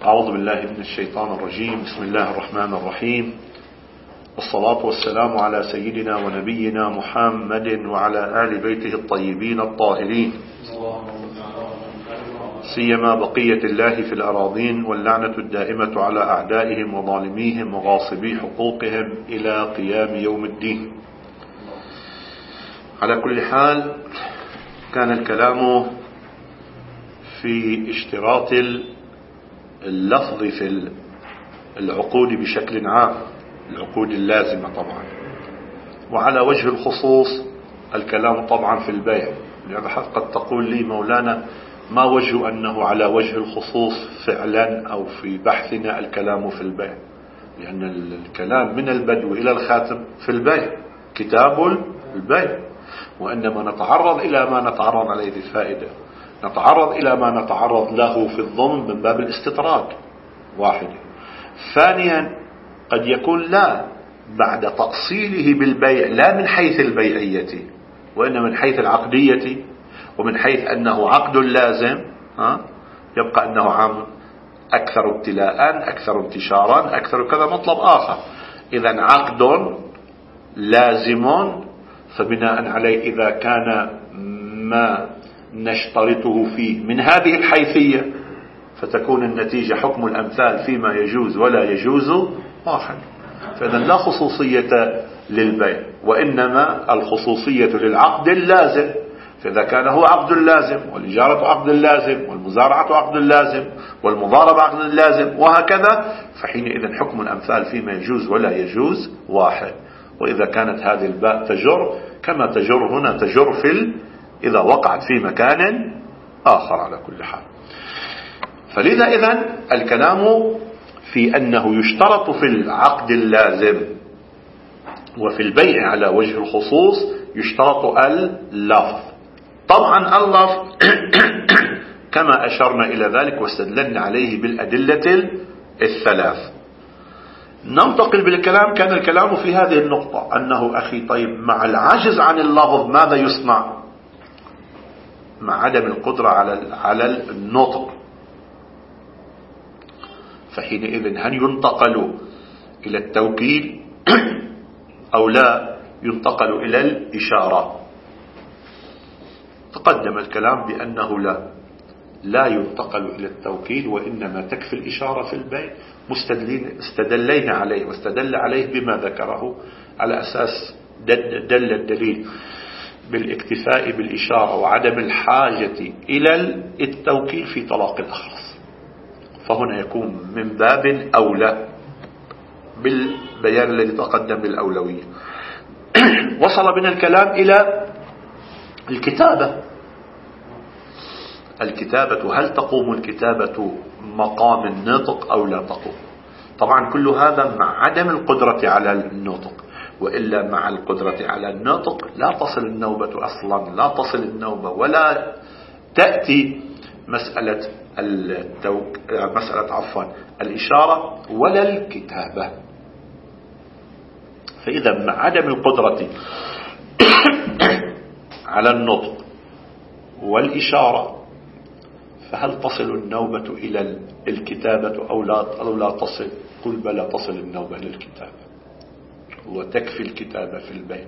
أعوذ بالله من الشيطان الرجيم. بسم الله الرحمن الرحيم، والصلاة والسلام على سيدنا ونبينا محمد وعلى آل بيته الطيبين الطاهرين، سيما بقية الله في الأراضين، واللعنة الدائمة على أعدائهم وظالميهم وغاصبي حقوقهم إلى قيام يوم الدين. على كل حال، كان الكلام في اشتراط اللفظ في العقود بشكل عام، العقود اللازمة طبعا، وعلى وجه الخصوص الكلام طبعا في البيع. لأن قد تقول لي مولانا ما وجه أنه على وجه الخصوص فعلا أو في بحثنا الكلام في البيع؟ لأن الكلام من البدو إلى الخاتم في البيع، كتاب البيع، وإنما نتعرض إلى ما نتعرض عليه الفائدة، نتعرض إلى ما نتعرض له في الضمن من باب الاستطراد. واحد. ثانيا، قد يكون لا بعد تأصيله بالبيع لا من حيث البيعية، وإنما من حيث العقدية، ومن حيث أنه عقد لازم، يبقى أنه عام أكثر ابتلاء، أكثر انتشارا، أكثر كذا مطلب آخر. إذن عقد لازم، فبناء عليه إذا كان ما نشترطه فيه من هذه الحيثية فتكون النتيجة حكم الأمثال فيما يجوز ولا يجوز واحد. فإذن لا خصوصية للبيع، وإنما الخصوصية للعقد اللازم. فإذا كان هو عقد لازم، والإجارة عقد لازم، والمزارعة عقد لازم، والمضاربة عقد لازم، وهكذا، فحينئذ حكم الأمثال فيما يجوز ولا يجوز واحد. وإذا كانت هذه الباء تجر كما تجر هنا، تجر إذا وقعت في مكان آخر على كل حال. فلذا إذن الكلام في أنه يشترط في العقد اللازم وفي البيع على وجه الخصوص يشترط اللفظ. طبعا اللفظ كما أشرنا إلى ذلك واستدللنا عليه بالأدلة الثلاث. ننتقل بالكلام. كان الكلام في هذه النقطة أنه أخي طيب، مع العجز عن اللفظ ماذا يصنع؟ مع عدم القدرة على النطق، فحينئذ هل ينتقل إلى التوكيل أو لا ينتقل إلى الإشارة؟ تقدم الكلام بأنه لا ينتقل إلى التوكيل، وإنما تكفي الإشارة في البيع. استدلينا عليه واستدل عليه بما ذكره، على أساس دل الدليل بالاكتفاء بالإشارة وعدم الحاجة إلى التوكيل في طلاق الأخرس. فهنا يكون من باب أولى بالبيان الذي تقدم بالأولوية. وصل بنا الكلام إلى الكتابة. هل تقوم الكتابة مقام النطق أو لا تقوم؟ طبعا كل هذا مع عدم القدرة على النطق، وإلا مع القدرة على النطق لا تصل النوبة أصلا، لا تصل النوبة، ولا تأتي مسألة الإشارة ولا الكتابة. فإذا مع عدم القدرة على النطق والإشارة فهل تصل النوبة إلى الكتابة أو لا تصل؟ قل بلى، تصل النوبة إلى الكتابة، وتكفي الكتابة في البيع.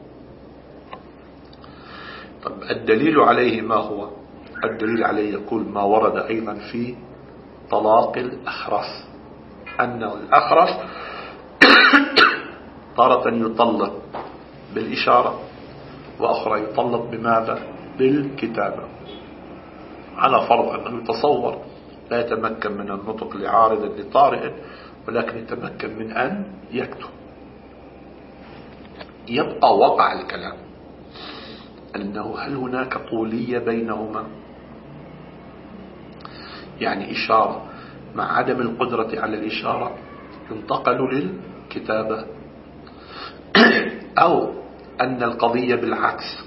طب الدليل عليه ما هو؟ الدليل عليه يقول ما ورد أيضا في طلاق الأخرس، أن الأخرس تارة يطلق بالإشارة، وأخرى يطلق بماذا؟ بالكتابة، على فرض أنه يتصور لا يتمكن من النطق لعارض لطارئ، ولكن يتمكن من أن يكتب. يبقى وقع الكلام أنه هل هناك طولية بينهما؟ يعني إشارة مع عدم القدرة على الإشارة ينتقل للكتابة، أو أن القضية بالعكس،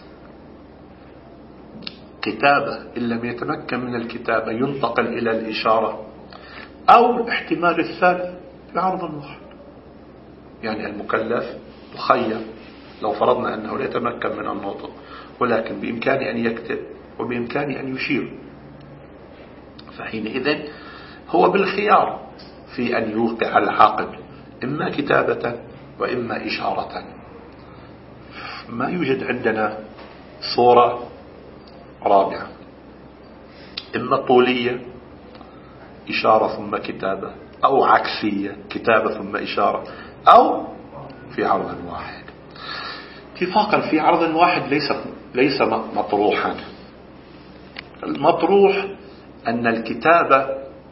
كتابة إن لم يتمكن من الكتابة ينتقل إلى الإشارة، أو الاحتمال الثالث العرض المحال. يعني المكلف مخير، لو فرضنا أنه لا يتمكن من النطق ولكن بإمكانه أن يكتب وبإمكانه أن يشير، فحينئذ هو بالخيار في أن يوقع العقد إما كتابة وإما إشارة. ما يوجد عندنا صورة رابعة، إما طولية إشارة ثم كتابة، أو عكسية كتابة ثم إشارة، أو في عرض واحد. اتفاقا في عرض واحد ليس مطروحا. المطروح أن الكتابة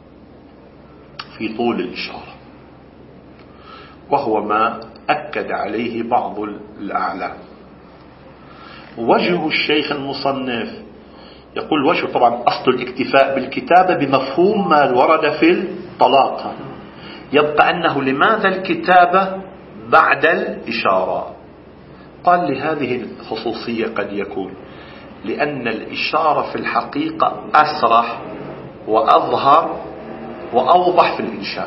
في طول الإشارة، وهو ما أكد عليه بعض الأعلام. وجه الشيخ المصنف يقول وجه طبعا أصل الاكتفاء بالكتابة بمفهوم ما ورد في الطلاق، يبقى أنه لماذا الكتابة بعد الإشارة؟ قال لهذه الخصوصية قد يكون لأن الإشارة في الحقيقة أسرح وأظهر وأوضح في الإنشاء،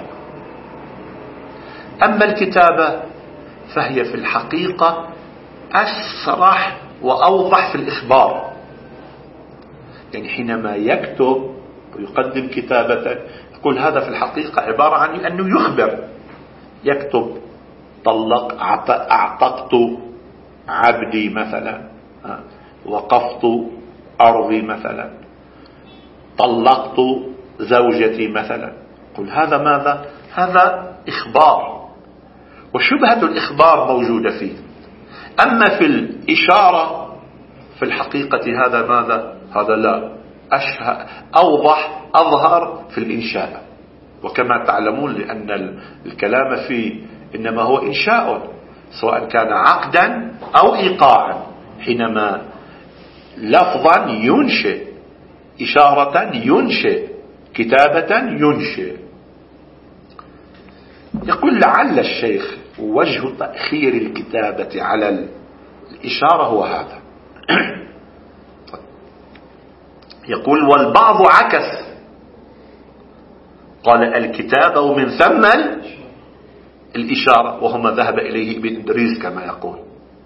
أما الكتابة فهي في الحقيقة أسرح وأوضح في الإخبار. يعني حينما يكتب ويقدم كتابة يقول هذا في الحقيقة عبارة عن أنه يخبر. يكتب أعتقت عبدي مثلا، وقفت أرضي مثلا، طلقت زوجتي مثلا. قل هذا ماذا؟ هذا إخبار، وشبهة الإخبار موجودة فيه. أما في الإشارة في الحقيقة هذا ماذا؟ هذا لا، أوضح أظهر في الإنشاء. وكما تعلمون لأن الكلام فيه إنما هو إنشاء، سواء كان عقدا أو إيقاعا. حينما لفظا ينشئ، إشارة ينشئ، كتابة ينشئ. يقول لعل الشيخ وجه تأخير الكتابة على الإشارة هو هذا. يقول والبعض عكس، قال الكتابة ومن ثم الإشارة، وهو ما ذهب إليه ابن إدريس كما يقول.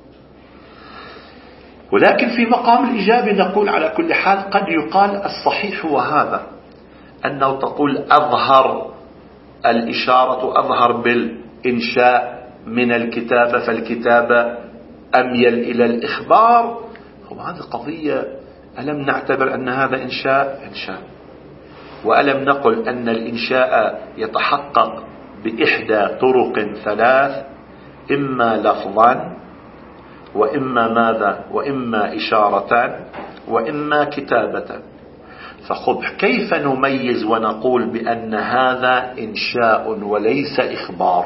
ولكن في مقام الإجابة نقول على كل حال قد يقال الصحيح هو هذا، أنه تقول أظهر الإشارة أظهر بالإنشاء من الكتابة، فالكتابة أميل إلى الإخبار. هذه قضية، ألم نعتبر أن هذا إنشاء؟ وألم نقل أن الإنشاء يتحقق بإحدى طرق ثلاث، إما لفظا وإما ماذا؟ وإما إشارة وإما كتابة. فخذ كيف نميز ونقول بأن هذا إنشاء وليس إخبار؟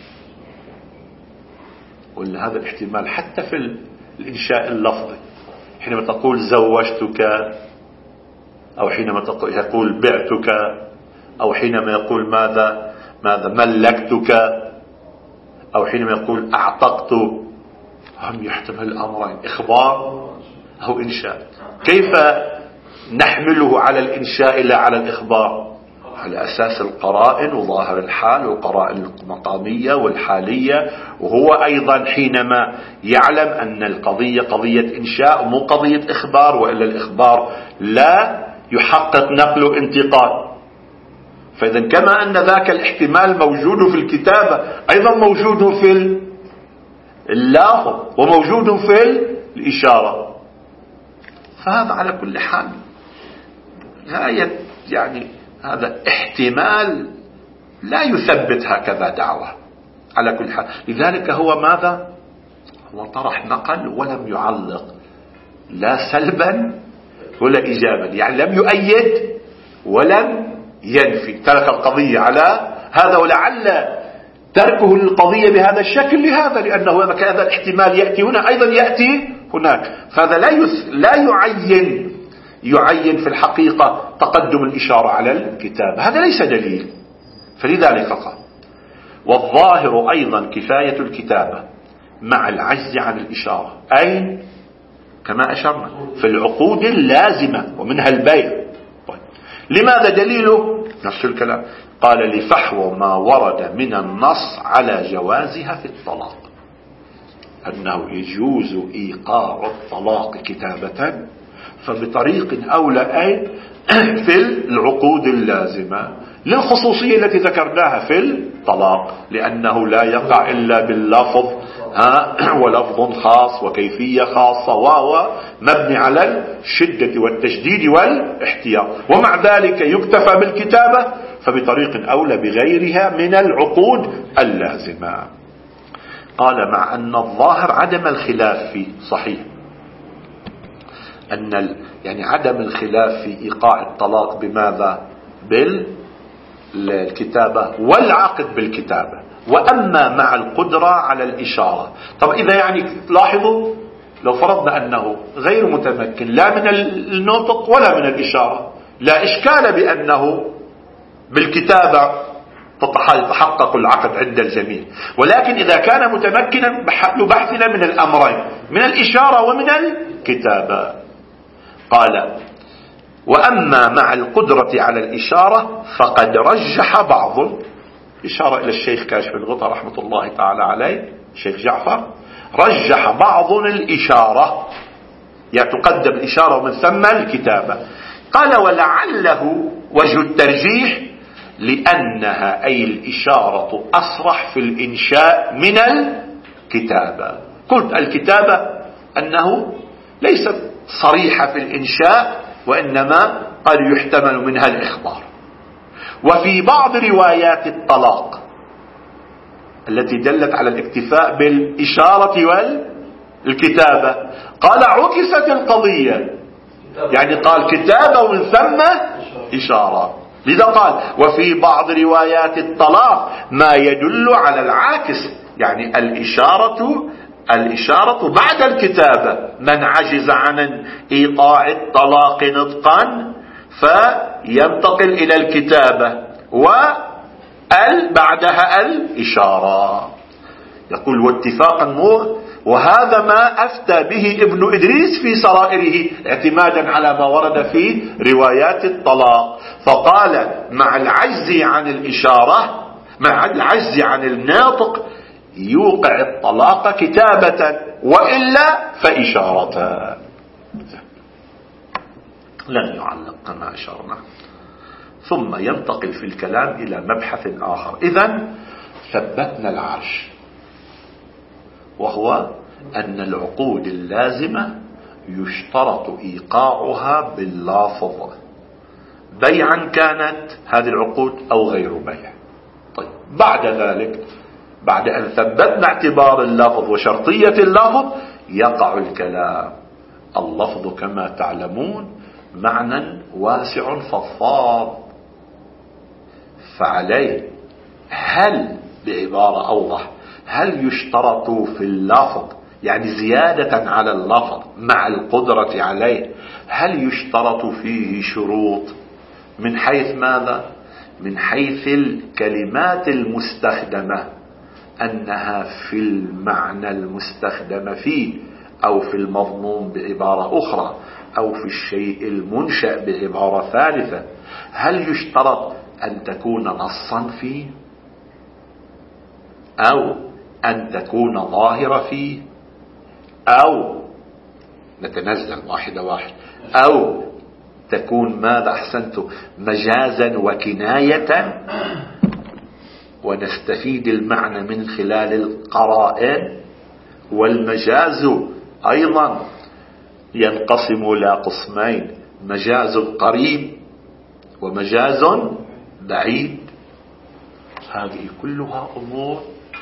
ولا هذا الاحتمال حتى في الإنشاء اللفظي، حينما تقول زوجتك، أو حينما يقول بعتك، أو حينما يقول ماذا ملكتك، أو حينما يقول أعتقت، هم يحتمل الأمرين، إخبار أو إنشاء. كيف نحمله على الإنشاء لا على الإخبار؟ على أساس القرائن وظاهر الحال والقرائن المقامية والحالية. وهو أيضا حينما يعلم أن القضية قضية إنشاء مو قضية إخبار، وإلا الإخبار لا يحقق نقل انتقال. فإذا كما أن ذاك الاحتمال موجود في الكتابة، أيضا موجود في اللافظ وموجود في الإشارة. فهذا على كل حال يعني هذا احتمال لا يثبت هكذا دعوة على كل حال. لذلك هو ماذا؟ هو طرح نقل ولم يعلق لا سلبا ولا إيجابا، يعني لم يؤيد ولم ينفي، ترك القضية على هذا. ولعل تركه للقضية بهذا الشكل لهذا، لأنه هذا الاحتمال يأتي هنا أيضا يأتي هناك. فهذا لا يعين في الحقيقة تقدم الإشارة على الكتاب، هذا ليس دليل. فلذلك قال والظاهر أيضا كفاية الكتابة مع العجز عن الإشارة، أي كما أشرنا في العقود اللازمة ومنها البيع. طيب. لماذا دليله؟ نفس الكلام، قال لفحوى ما ورد من النص على جوازها في الطلاق، أنه يجوز إيقاع الطلاق كتابة، فبطريق أولى أي في العقود اللازمة. للخصوصية التي ذكرناها في الطلاق، لأنه لا يقع إلا باللفظ، ولفظ خاص وكيفية خاصة، وهو مبني على الشدة والتشديد والاحتياط. ومع ذلك يكتفى بالكتابة، فبطريق أولى بغيرها من العقود اللازمة. قال مع أن الظاهر عدم الخلاف فيه صحيح، أن يعني عدم الخلاف في إيقاع الطلاق بماذا؟ بالكتابة والعقد بالكتابة. وأما مع القدرة على الإشارة، طب إذا يعني لاحظوا لو فرضنا أنه غير متمكن لا من النطق ولا من الإشارة، لا إشكال بأنه بالكتابة يتحقق العقد عند الجميع. ولكن إذا كان متمكنا بحثنا من الأمرين، من الإشارة ومن الكتابة. قال وأما مع القدرة على الإشارة فقد رجح بعض، إشارة إلى الشيخ كاشف الغطاء رحمة الله تعالى عليه، الشيخ جعفر، رجح بعض الإشارة، يعني تقدم الإشارة ومن ثم الكتابة. قال ولعله وجه الترجيح لأنها أي الإشارة أصرح في الإنشاء من الكتابة. قلت الكتابة أنه ليست صريحة في الإنشاء، وإنما قد يحتمل منها الإخبار. وفي بعض روايات الطلاق التي دلت على الاكتفاء بالإشارة والكتابة قال عكست القضية، يعني قال كتابة ومن ثم إشارة. لذا قال وفي بعض روايات الطلاق ما يدل على العاكس، يعني الإشارة بعد الكتابة. من عجز عن إيقاع الطلاق نطقا فينتقل إلى الكتابة، بعدها الإشارة. يقول واتفاقا وهذا ما أفتى به ابن إدريس في سرائره اعتمادا على ما ورد في روايات الطلاق. فقال مع العجز عن الإشارة، مع العجز عن الناطق يوقع الطلاق كتابة، وإلا فإشارة. لن يعلق كما أشرنا. ثم ينتقل في الكلام إلى مبحث آخر. إذن ثبتنا العرش، وهو أن العقود اللازمة يشترط إيقاعها باللافظ، بيعا كانت هذه العقود أو غير بيع. طيب بعد ذلك، بعد أن ثبتنا اعتبار اللفظ وشرطية اللفظ، يقع الكلام. اللفظ كما تعلمون معنى واسع فضفاض، فعليه هل بعبارة أوضح، هل يشترط في اللفظ يعني زيادة على اللفظ مع القدرة عليه، هل يشترط فيه شروط من حيث ماذا؟ من حيث الكلمات المستخدمة، أنها في المعنى المستخدم فيه أو في المضمون بعبارة أخرى أو في الشيء المنشأ بعبارة ثالثة. هل يشترط أن تكون نصا فيه، أو أن تكون ظاهرة فيه، أو نتنزل واحدة واحدة، أو تكون ماذا أحسنت مجازا وكناية ونستفيد المعنى من خلال القرائن. والمجاز أيضا ينقسم إلى قسمين، مجاز قريب ومجاز بعيد. هذه كلها أمور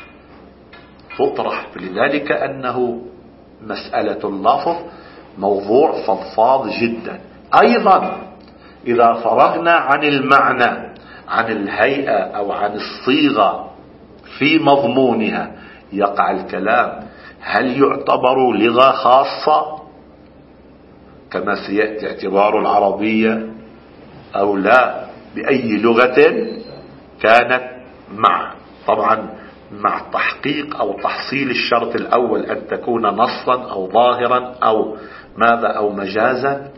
تطرح، لذلك أنه مسألة اللفظ موضوع فضفاض جدا. أيضا إذا فرغنا عن المعنى، عن الهيئة أو عن الصيغة في مضمونها، يقع الكلام هل يعتبر لغة خاصة كما سيأتي اعتبار العربية أو لا، بأي لغة كانت، طبعا مع تحقيق أو تحصيل الشرط الأول أن تكون نصا أو ظاهرا أو ماذا أو مجازا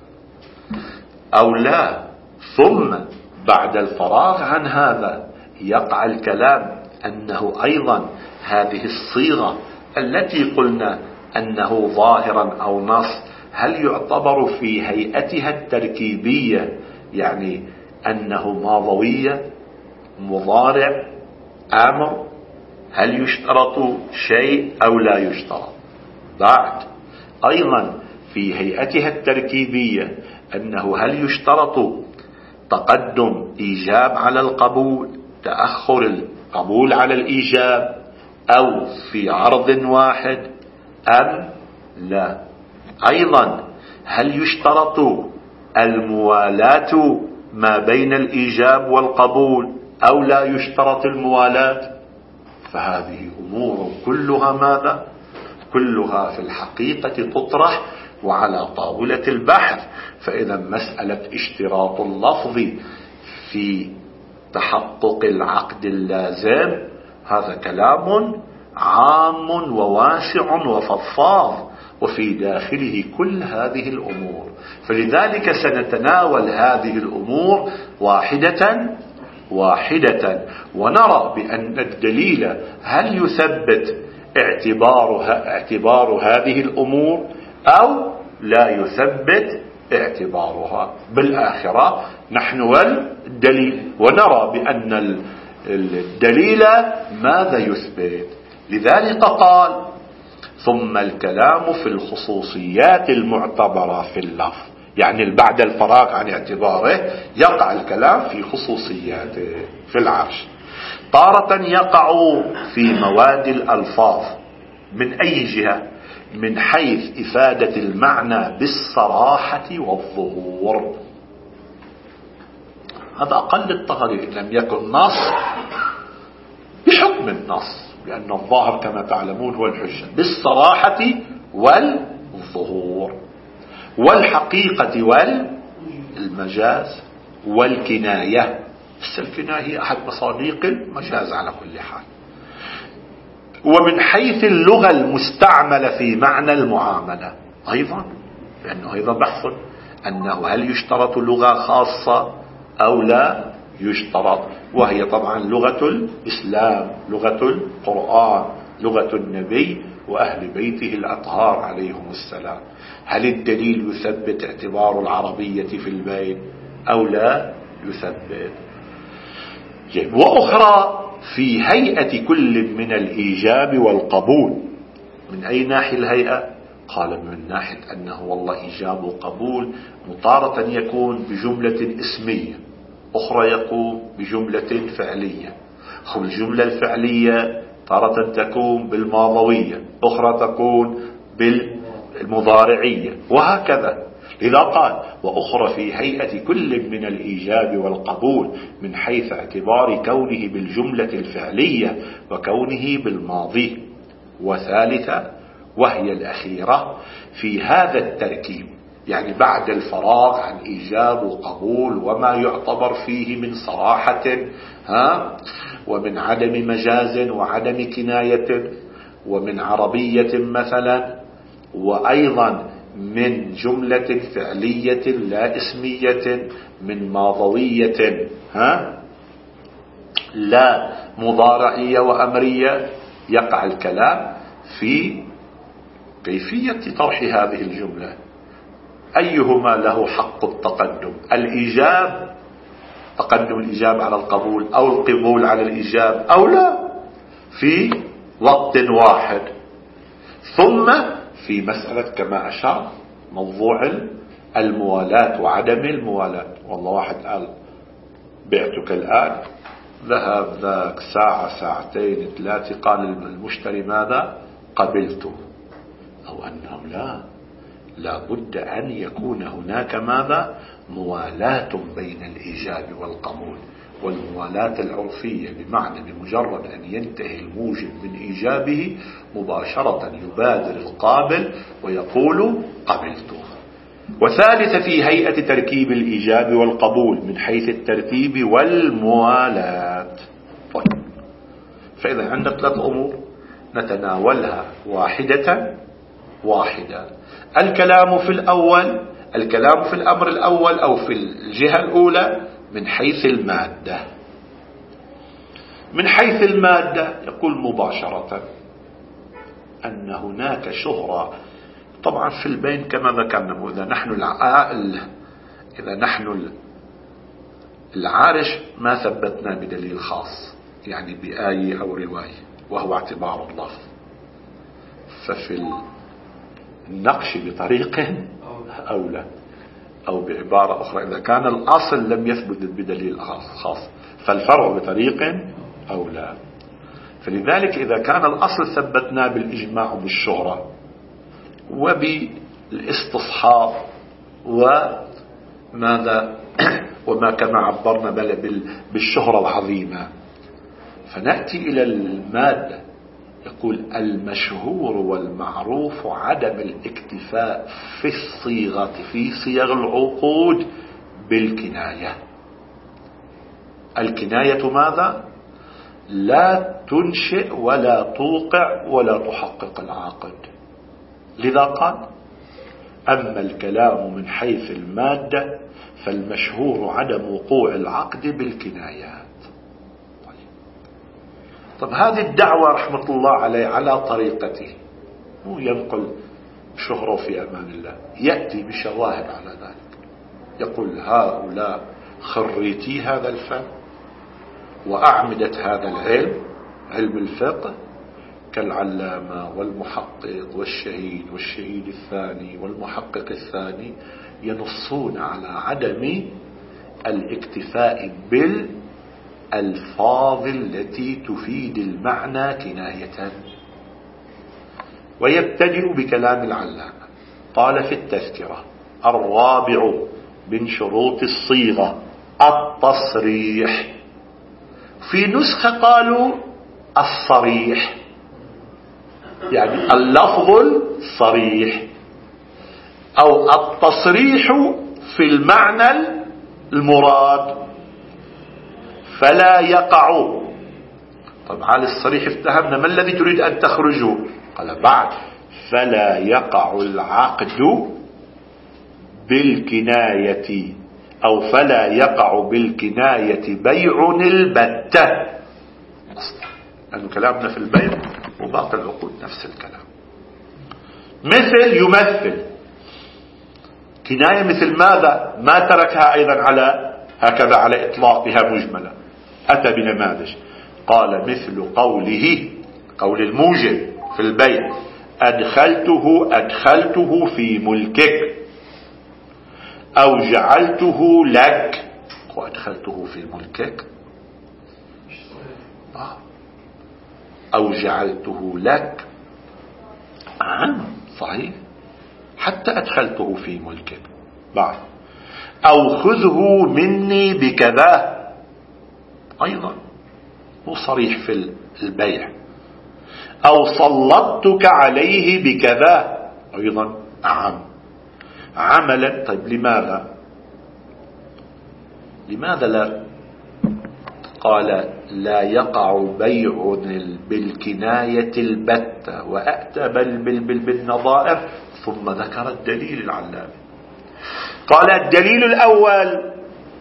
أو لا. ثم بعد الفراغ عن هذا يقع الكلام أنه أيضا هذه الصيغة التي قلنا أنه ظاهرا أو نص، هل يعتبر في هيئتها التركيبية، يعني أنه ماضوية، مضارع، آمر، هل يشترط شيء أو لا يشترط؟ بعد أيضا في هيئتها التركيبية أنه هل يشترط تقدم إيجاب على القبول، تأخر القبول على الإيجاب، أو في عرض واحد أم لا؟ أيضا هل يشترط الموالاة ما بين الإيجاب والقبول أو لا يشترط الموالاة؟ فهذه أمور كلها ماذا؟ كلها في الحقيقة تطرح وعلى طاولة البحث. فإذا مسألة اشتراط اللفظ في تحقق العقد اللازم هذا كلام عام وواسع وفضفاض، وفي داخله كل هذه الأمور. فلذلك سنتناول هذه الأمور واحدة واحدة، ونرى بأن الدليل هل يثبت اعتبار هذه الأمور أو لا يثبت اعتبارها. بالآخرة نحن والدليل، ونرى بأن الدليل ماذا يثبت. لذلك قال ثم الكلام في الخصوصيات المعتبرة في اللفظ، يعني بعد الفراغ عن اعتباره يقع الكلام في خصوصياته في العرش. تارة يقع في مواد الألفاظ من أي جهة؟ من حيث إفادة المعنى بالصراحة والظهور. هذا أقل التغيير، لم يكن نص بحكم النص، لأن الظاهر كما تعلمون هو الحجة، بالصراحة والظهور والحقيقة والمجاز والكناية. بس الكناية هي أحد مصادق المجاز على كل حال. ومن حيث اللغة المستعملة في معنى المعاملة أيضا، لأنه أيضا بحث أنه هل يشترط لغة خاصة أو لا يشترط، وهي طبعا لغة الإسلام، لغة القرآن، لغة النبي وأهل بيته الأطهار عليهم السلام. هل الدليل يثبت اعتبار العربية في البيت أو لا يثبت؟ وأخرى في هيئة كل من الإيجاب والقبول. من أي ناحية الهيئة؟ قال من ناحية أنه والله إيجاب وقبول تارة يكون بجملة اسمية، أخرى يكون بجملة فعلية، والجملة الفعلية تارة تكون بالماضوية، أخرى تكون بالمضارعية، وهكذا. لذا قال وأخرى في هيئة كل من الإيجاب والقبول من حيث اعتبار كونه بالجملة الفعلية وكونه بالماضي. وثالثة وهي الأخيرة في هذا التركيب، يعني بعد الفراغ عن إيجاب وقبول وما يعتبر فيه من صراحة ومن عدم مجاز وعدم كناية ومن عربية مثلا، وأيضا من جملة فعلية لا اسمية، من ماضوية لا مضارعية وأمرية، يقع الكلام في كيفية طرح هذه الجملة. أيهما له حق التقدم؟ الإيجاب، تقدم الإيجاب على القبول، أو القبول على الإيجاب، أو لا، في وقت واحد. ثم في مسألة كما أشار موضوع الموالاة وعدم الموالاة. والله واحد قال بعتك الآن، ذهب ذاك ساعة ساعتين ثلاثة، قال المشتري ماذا؟ قبلته. أو أنه لا بد أن يكون هناك ماذا؟ موالاة بين الإيجاب والقبول. والموالاة العرفية بمعنى بمجرد أن ينتهي الموجب من إيجابه مباشرة يبادر القابل ويقول قبلته. وثالث في هيئة تركيب الإيجاب والقبول من حيث الترتيب والموالاة. طيب، فإذا عندنا 3 أمور نتناولها واحدة واحدة. الكلام في الأمر الأول أو في الجهة الأولى من حيث المادة. من حيث المادة يقول مباشرة أن هناك شهرة طبعا في البين كما ذكرنا. إذا نحن العارش ما ثبتنا بدليل خاص، يعني بآية أو رواية، وهو اعتبار اللفظ. ففي النقش بطريق أولى، أو بعبارة أخرى إذا كان الأصل لم يثبت بدليل خاص فالفرع بطريق أولى. فلذلك إذا كان الأصل ثبتنا بالإجماع بالشهرة وبالاستصحاب وماذا وما كما عبرنا بالشهرة العظيمة، فنأتي إلى المادة يقول المشهور والمعروف عدم الاكتفاء في الصيغة في صيغ العقود بالكناية. الكناية ماذا؟ لا تنشئ ولا توقع ولا تحقق العقد. لذا قال أما الكلام من حيث المادة فالمشهور عدم وقوع العقد بالكنايات. طب هذه الدعوة رحمة الله عليه على طريقته، مو ينقل شهره في أمان الله، يأتي بشواهد على ذلك. يقول هؤلاء خريتي هذا الفن وأعمدة هذا العلم، علم الفقه، كالعلامة والمحقق والشهيد الثاني والمحقق الثاني، ينصون على عدم الاكتفاء بالألفاظ التي تفيد المعنى كناية. ويبتدئ بكلام العلامة، قال في التذكرة: الرابع من شروط الصيغة التصريح. في نسخة قالوا الصريح، يعني اللفظ الصريح، أو التصريح في المعنى المراد فلا يقع. طبعا الصريح افتهمنا، ما الذي تريد أن تخرجه؟ قال بعد فلا يقع العقد بالكناية، أو فلا يقع بالكناية بيع البتة. لأن كلامنا في البيع وباقي العقود نفس الكلام. مثل يمثل كناية، مثل ماذا؟ ما تركها أيضا على هكذا على إطلاقها مجملة، أتى بنماذج. قال مثل قول الموجب في البيع: أدخلته في ملكك، أو جعلته لك. وأدخلته في ملكك أو جعلته لك صحيح، حتى أدخلته في ملكك. بعد أو خذه مني بكذا، أيضا مو صريح في البيع. أو سلطتك عليه بكذا، أيضا عملا. طيب لماذا لا قال لا يقع بيع بالكناية البتة، وأتى بالنظائر، ثم ذكر الدليل العلامي. قال الدليل الأول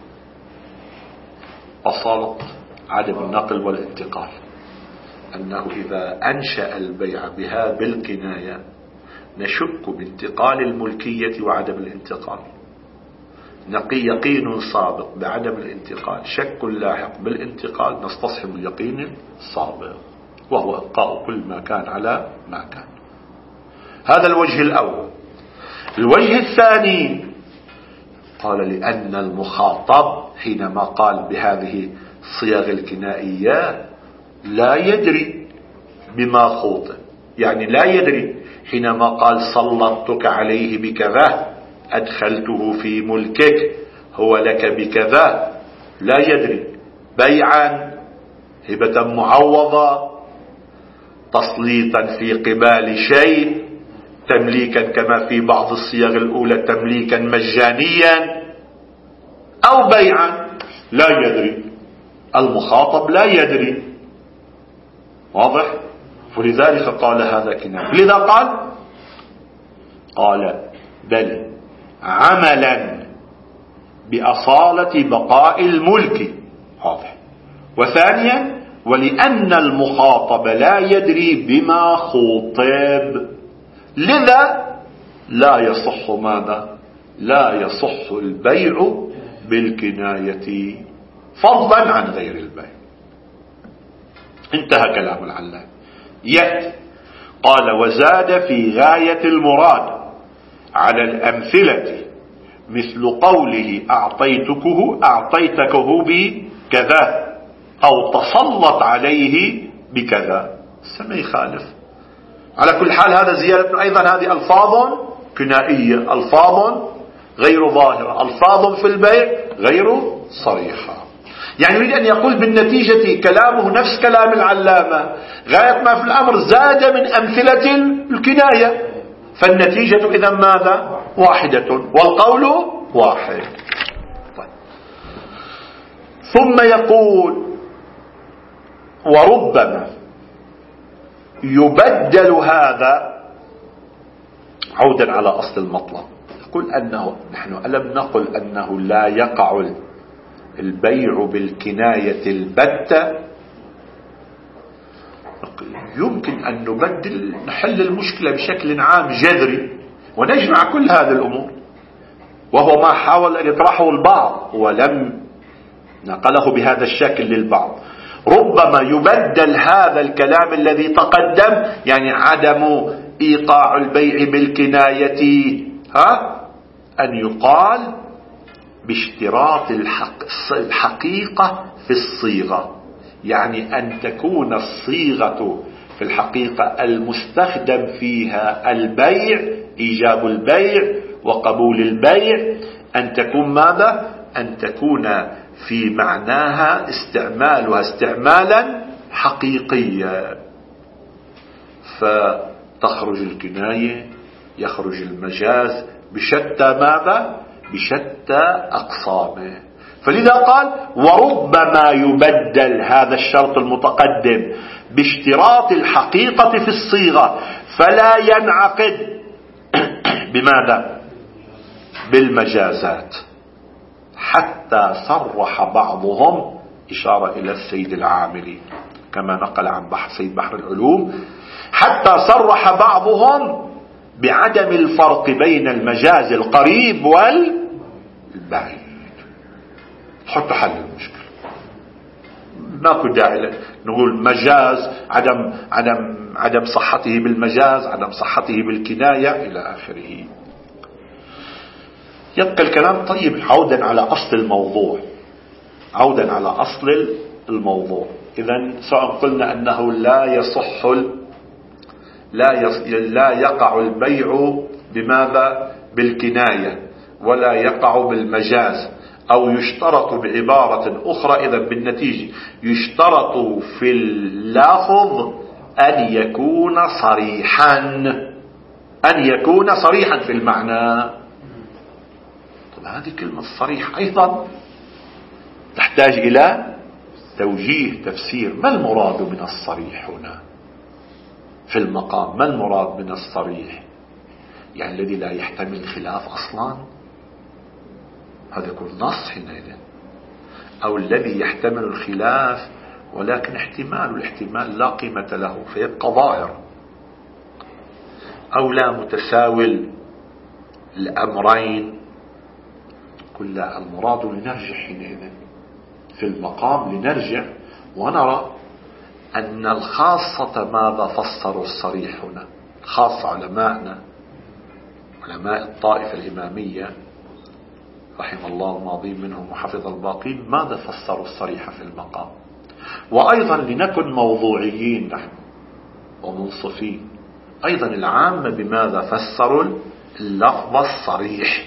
أصالة عدم النقل والانتقال، أنه إذا أنشأ البيع بها بالكناية نشك بانتقال الملكية وعدم الانتقال. نقي يقين سابق بعدم الانتقال، شك لاحق بالانتقال، نستصحب اليقين السابق، وهو إبقاء كل ما كان على ما كان. هذا الوجه الأول. الوجه الثاني قال لأن المخاطب حينما قال بهذه الصيغ الكنائية لا يدري بما خوطب، يعني لا يدري حينما قال سلطتك عليه بكذا، أدخلته في ملكك، هو لك بكذا، لا يدري بيعا، هبة معوضة، تسليطا في قبال شيء، تمليكا كما في بعض الصيغ الأولى تمليكا مجانيا، أو بيعا، لا يدري المخاطب، لا يدري. واضح؟ فلذلك قال هذا كناية. لذا قال بل عملا بأصالة بقاء الملك. واضح. وثانيا ولأن المخاطب لا يدري بما خوطب، لذا لا يصح ماذا؟ لا يصح البيع بالكناية فضلا عن غير البيع. انتهى كلام العلامة. يأتي قال: وزاد في غاية المراد على الأمثلة مثل قوله أعطيتكه بكذا أو تسلط عليه بكذا. ما يخالف. على كل حال هذا زيادة أيضا. هذه ألفاظ كنائية، ألفاظ غير ظاهرة، ألفاظ في البيع غير صريحة. يعني يريد أن يقول بالنتيجة كلامه نفس كلام العلامة، غاية ما في الأمر زاد من أمثلة الكناية، فالنتيجة إذا ماذا؟ واحدة، والقول واحد. طيب. ثم يقول: وربما يبدل هذا، عودا على أصل المطلب، يقول أنه نحن ألم نقل أنه لا يقع البيع بالكناية البتة؟ يمكن أن نبدل، نحل المشكلة بشكل عام جذري ونجمع كل هذه الأمور، وهو ما حاول أن يطرحه البعض ولم نقله بهذا الشكل للبعض. ربما يبدل هذا الكلام الذي تقدم، يعني عدم إيقاع البيع بالكناية، أن يقال باشتراط الحقيقة في الصيغة، يعني أن تكون الصيغة في الحقيقة المستخدم فيها البيع، إيجاب البيع وقبول البيع، أن تكون ماذا؟ أن تكون في معناها استعمالها استعمالا حقيقيا، فتخرج الكناية، يخرج المجاز بشتى ماذا؟ بشتى أقسامه. فلذا قال: وربما يبدل هذا الشرط المتقدم باشتراط الحقيقة في الصيغة، فلا ينعقد بماذا؟ بالمجازات، حتى صرح بعضهم، إشارة إلى السيد العاملي كما نقل عن سيد بحر العلوم، حتى صرح بعضهم بعدم الفرق بين المجاز القريب والبعيد. حتى حل المشكلة، ماكو داعي نقول مجاز، عدم صحته بالمجاز، عدم صحته بالكناية إلى آخره. يبقى الكلام طيب. عودا على أصل الموضوع، عودا على أصل الموضوع. إذن سواء قلنا أنه لا يصح لا يقع البيع بماذا؟ بالكناية، ولا يقع بالمجاز، أو يشترط بعبارة أخرى. إذا بالنتيجة يشترط في اللفظ أن يكون صريحا في المعنى. طب هذه كلمة صريح أيضا تحتاج إلى توجيه تفسير. ما المراد من الصريح هنا في المقام؟ ما المراد من الصريح؟ يعني الذي لا يحتمل خلاف أصلا، هذا يكون نص حينئذ، أو الذي يحتمل الخلاف ولكن الاحتمال لا قيمة له فيبقى ظاهر، أو لا متساوي الأمرين. كل المراد لنرجع حينئذ في المقام، لنرجع ونرى أن الخاصة ماذا فسروا الصريح هنا. خاصة علماء الطائفة الإمامية رحم الله الماضين منهم وحفظ الباقين، ماذا فسروا الصريح في المقام. وأيضا لنكن موضوعيين نحن ومنصفين، أيضا العامة بماذا فسروا اللفظ الصريح.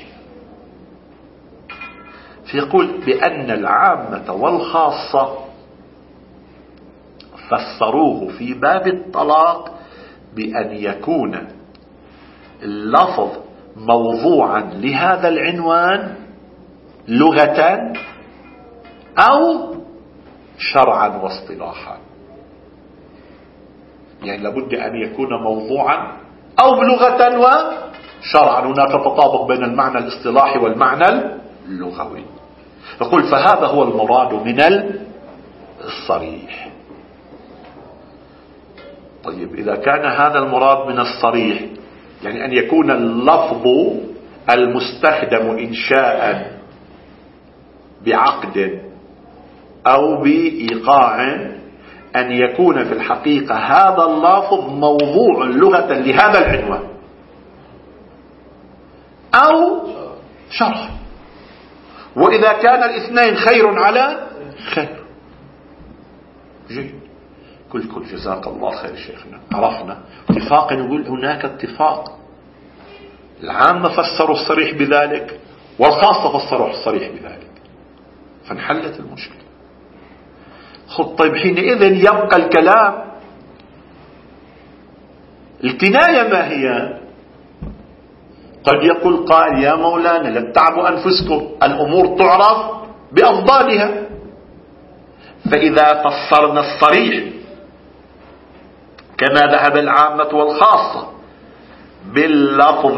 فيقول بأن العامة والخاصة فسروه في باب الطلاق بأن يكون اللفظ موضوعا لهذا العنوان لغة أو شرعا واصطلاحا. يعني لابد أن يكون موضوعا أو لغة وشرعا، هناك تطابق بين المعنى الاصطلاحي والمعنى اللغوي. يقول فهذا هو المراد من الصريح. طيب إذا كان هذا المراد من الصريح، يعني أن يكون اللفظ المستخدم إنشاء بعقد أو بإيقاع أن يكون في الحقيقة هذا اللفظ موضوع لغة لهذا العنوان أو شرح. وإذا كان الاثنين خير على خير. جيد. كل جزاك الله خير شيخنا. عرفنا اتفاقا، نقول هناك اتفاق. العامة فسروا الصريح بذلك والخاصة فسروا الصريح بذلك، فانحلت المشكلة. طيب حينئذ يبقى الكلام الكناية ما هي؟ قد يقول قائل يا مولانا لا تتعبوا أنفسكم، الأمور تعرف بأفضالها. فإذا فسرنا الصريح كما ذهب العامة والخاصة باللفظ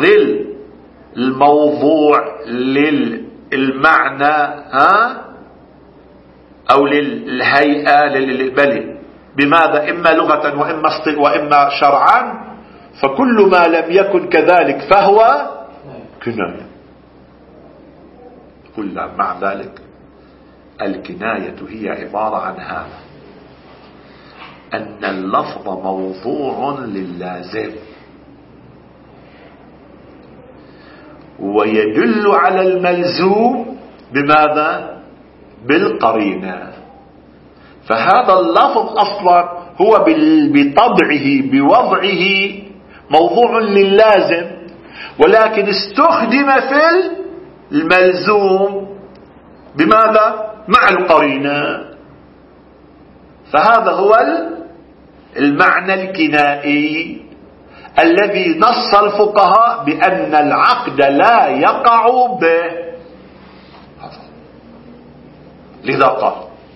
الموضوع للمعنى أو للهيئة بماذا؟ إما لغة وإما شرعا، فكل ما لم يكن كذلك فهو كناية. قلنا مع ذلك الكناية هي عبارة عن هذا، أن اللفظ موضوع للازم ويدل على الملزوم بماذا؟ بالقرينة. فهذا اللفظ أصلا هو بطبعه بوضعه موضوع للازم، ولكن استخدم في الملزوم بماذا؟ مع القرينة. فهذا هو المعنى الكنائي الذي نص الفقهاء بأن العقد لا يقع به. لذا قال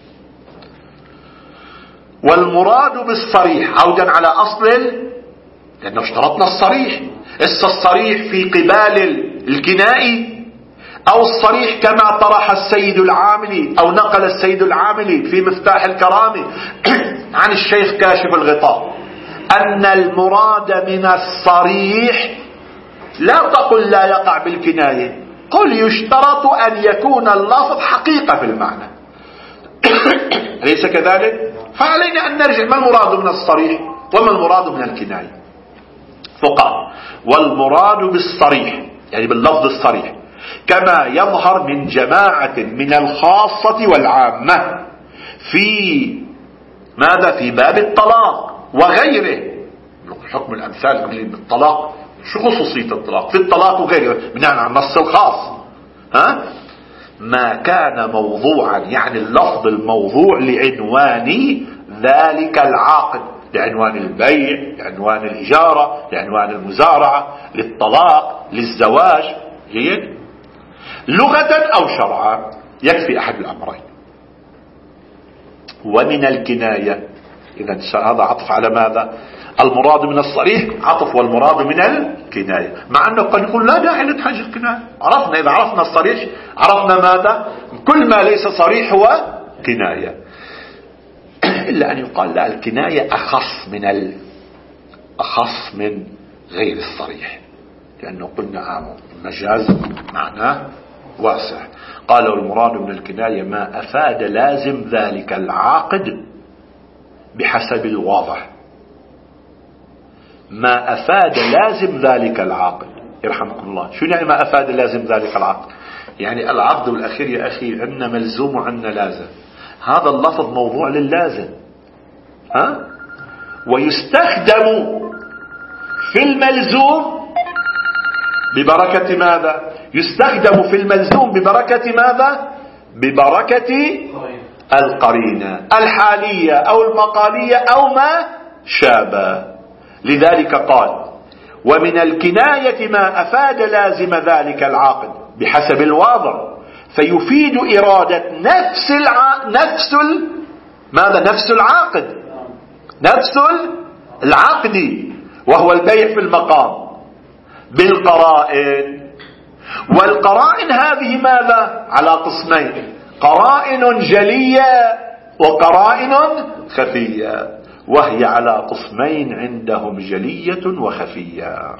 والمراد بالصريح، عودا على أصل، لأنه اشترطنا الصريح. الصريح في قبال الكنائي أو الصريح كما طرح السيد العاملي أو نقل السيد العاملي في مفتاح الكرامة عن الشيخ كاشف الغطاء، أن المراد من الصريح لا تقل لا يقع بالكناية، قل يشترط أن يكون اللفظ حقيقة في المعنى. أليس كذلك؟ فعلينا أن نرجع ما المراد من الصريح وما المراد من الكناية. فقال والمراد بالصريح يعني باللفظ الصريح كما يظهر من جماعة من الخاصة والعامة في ماذا؟ في باب الطلاق وغيره. حكم الأمثال بالطلاق، شو خصوصية الطلاق في الطلاق وغيره بناء على النص الخاص. ما كان موضوعا يعني اللفظ الموضوع لعنوان ذلك العقد، لعنوان البيع، لعنوان الإجارة، لعنوان المزارعة، للطلاق، للزواج. جيد. لغة أو شرعا يكفي أحد الأمرين. ومن الكناية إذا هذا عطف على ماذا؟ المراد من الصريح عطف والمراد من الكناية، مع أنه قد يقول لا داعي لتحجر الكناية. عرفنا إذا عرفنا الصريح عرفنا ماذا؟ كل ما ليس صريح هو كناية. إلا أن يقال لا، الكناية أخص من غير الصريح، لأنه قلنا المجاز معناه واسع. قال المراد من الكناية ما أفاد لازم ذلك العاقد بحسب الواضح. ما أفاد لازم ذلك العقد، يرحمكم الله. شو يعني ما أفاد لازم ذلك العقد؟ يعني العقد والأخير يا أخي عندنا ملزوم وعندنا لازم. هذا اللفظ موضوع لللازم ويستخدم في الملزوم ببركة ماذا؟ يستخدم في الملزوم ببركة ماذا؟ ببركة القرينة الحالية أو المقالية أو ما شابه. لذلك قال ومن الكناية ما أفاد لازم ذلك العقد بحسب الواضع، فيفيد إرادة نفس العقد، نفس العقد وهو البيع في المقام بالقرائن. والقرائن هذه ماذا؟ على قسمين، قرائن جلية وقرائن خفية، وهي على قسمين عندهم جلية وخفية.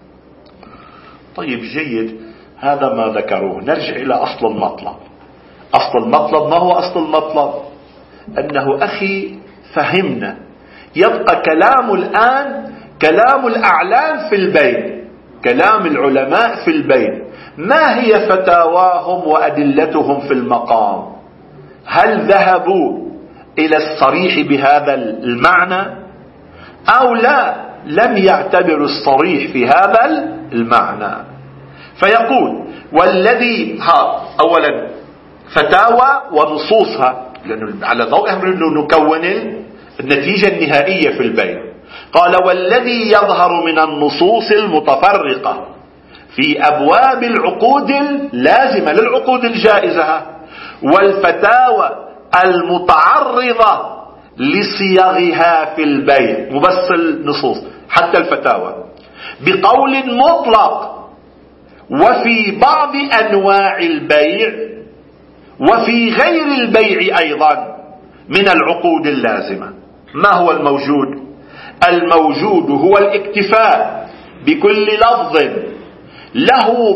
طيب جيد، هذا ما ذكروه. نرجع إلى أصل المطلب. أصل المطلب ما هو أصل المطلب؟ أنه أخي فهمنا، يبقى كلام الآن كلام الأعلام في البين، كلام العلماء في البين. ما هي فتاواهم وأدلتهم في المقام؟ هل ذهبوا إلى الصريح بهذا المعنى أو لا، لم يعتبروا الصريح في هذا المعنى؟ فيقول والذي أولا فتاوى ونصوصها، لأنه على ضوء نكون النتيجة النهائية في البين. قال والذي يظهر من النصوص المتفرقة في أبواب العقود اللازمة للعقود الجائزة والفتاوى المتعرضة لصيغها في البيع، مبث النصوص حتى الفتاوى بقول مطلق وفي بعض أنواع البيع وفي غير البيع أيضا من العقود اللازمة. ما هو الموجود؟ الموجود هو الاكتفاء بكل لفظ له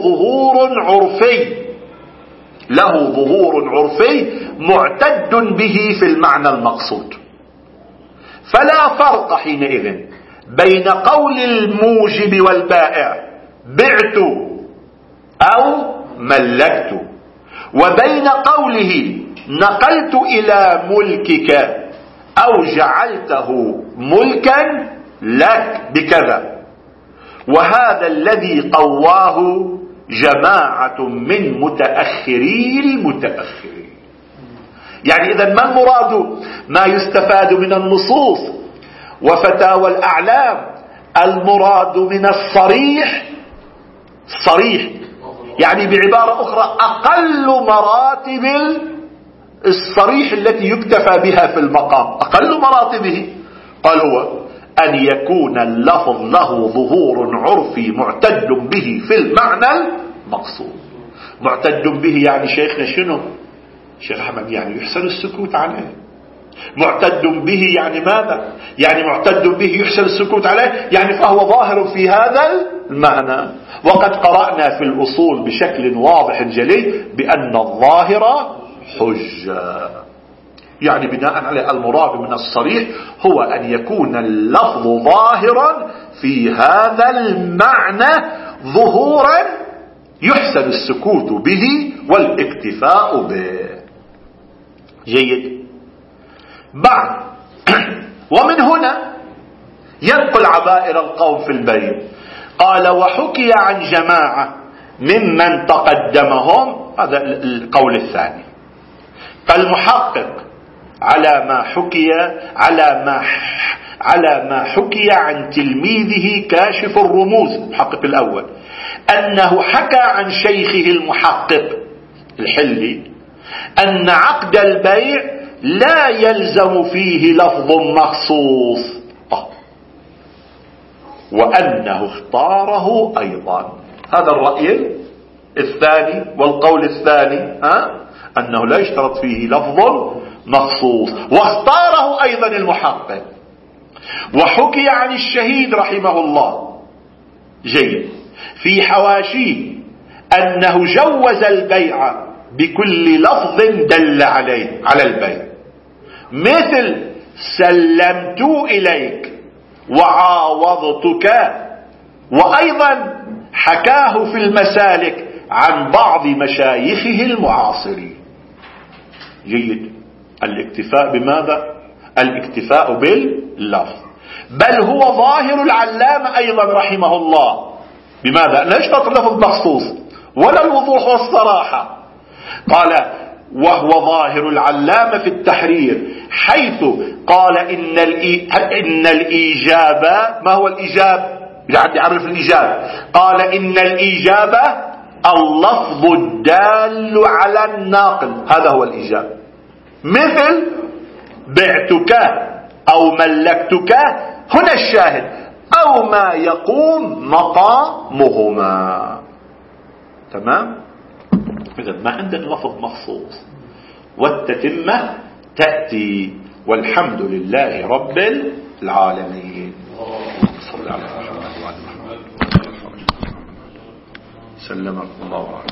ظهور عرفي معتد به في المعنى المقصود. فلا فرق حينئذ بين قول الموجب والبائع بعت أو ملكت، وبين قوله نقلت إلى ملكك أو جعلته ملكا لك بكذا. وهذا الذي قواه جماعة من متأخري المتأخرين. يعني إذن ما المراد؟ ما يستفاد من النصوص وفتاوى الأعلام، المراد من الصريح، يعني بعبارة أخرى أقل مراتب الصريح التي يكتفى بها في المقام، أقل مراتبه قال هو أن يكون اللفظ له ظهور عرفي معتد به في المعنى المقصود. معتد به يعني شيخنا شنو؟ شيخ أحمد يعني يحسن السكوت عليه. معتد به يعني ماذا؟ يعني معتد به يحسن السكوت عليه، يعني فهو ظاهر في هذا المعنى. وقد قرأنا في الأصول بشكل واضح جلي بأن الظاهر حجة، يعني بناء على المراد من الصريح هو أن يكون اللفظ ظاهرا في هذا المعنى ظهورا يحسن السكوت به والاكتفاء به. جيد. بعد ومن هنا ينقل عبائر القوم في البين. قال وحكي عن جماعة ممن تقدمهم، هذا القول الثاني. فالمحقق على ما حكي عن تلميذه كاشف الرموز المحقق الأول أنه حكى عن شيخه المحقق الحلي أن عقد البيع لا يلزم فيه لفظ مخصوص، وأنه اختاره أيضا. هذا الرأي الثاني والقول الثاني أنه لا يشترط فيه لفظ مخصوص، واختاره أيضا المحقق. وحكي عن الشهيد رحمه الله جيد في حواشيه أنه جوز البيع بكل لفظ دل عليه على البيع، مثل سلمت إليك وعاوضتك. وأيضا حكاه في المسالك عن بعض مشايخه المعاصرين. جيد. الاكتفاء بماذا؟ الاكتفاء باللفظ. بل هو ظاهر العلامة أيضا رحمه الله بماذا؟ لا يشترط لفظ مخصوص ولا الوضوح والصراحة. قال وهو ظاهر العلامة في التحرير حيث قال إن الإيجاب. ما هو الإيجاب؟ يعرف الإيجاب. قال إن الإيجاب اللفظ الدال على الناقل، هذا هو الإيجاب. مثل بعتك أو ملكتك، هنا الشاهد أو ما يقوم مقامهما. تمام؟ إذا ما عندنا لفظ مخصوص والتتمة تأتي. والحمد لله رب العالمين. صلى الله عليه وسلم. سلمكم الله.